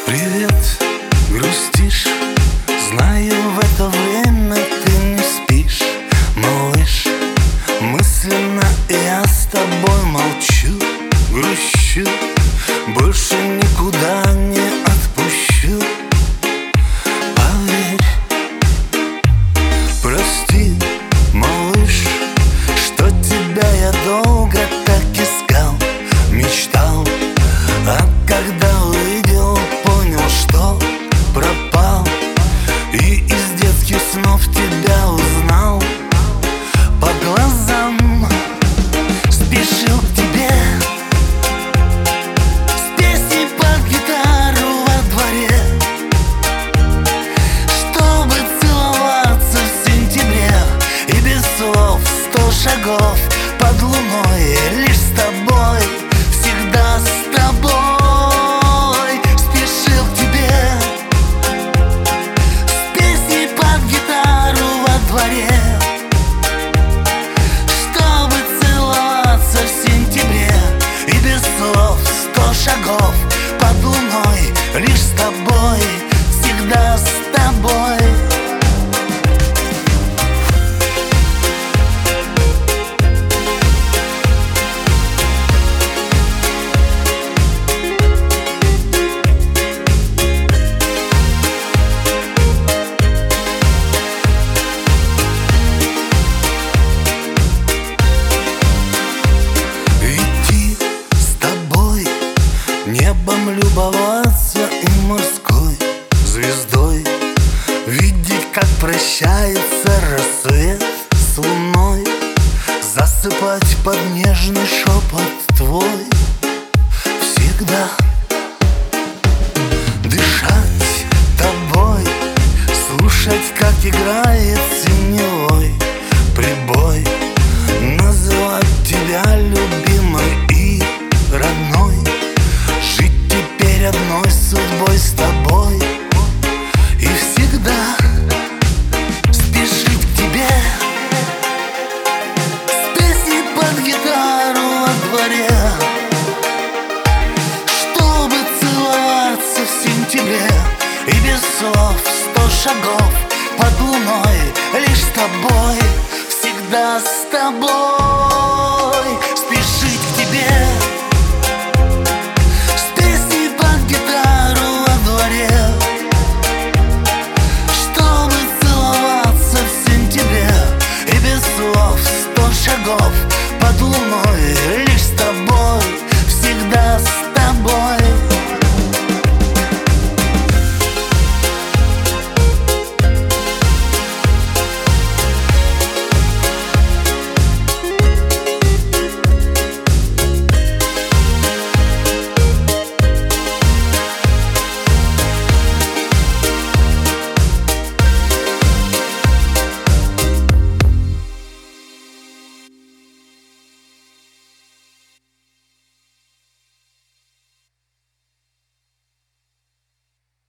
Привет, грустишь? Знаю, в это время ты не спишь, малыш. Мысленно я с тобой молчу, грущу, больше никуда не отпущу. Поверь, прости, малыш, что тебя я долго так искал, мечтал. А когда увидел, понял, что пропал, и из детских снов тебя узнал. По глазам спешил к тебе с песней под гитару во дворе, чтобы целоваться в сентябре. И без слов 100 шагов под луной, лишь с тобой, всегда с тобой. Спешил к тебе с песней под гитару во дворе, чтобы целоваться в сентябре. И без слов 100 шагов под луной, лишь с тобой, всегда с тобой. Небом любоваться и морской звездой, видеть, как прощается рассвет с луной, засыпать под нежный шепот твой, всегда дышать тобой, слушать, как играет синевой прибой, называть тебя любимой и родной, жить теперь одной судьбой с тобой. И всегда спешить к тебе с песней под гитару во дворе, чтобы целоваться в сентябре. И без слов 100 шагов под луной, лишь с тобой, всегда с тобой. Спешить к тебе шагов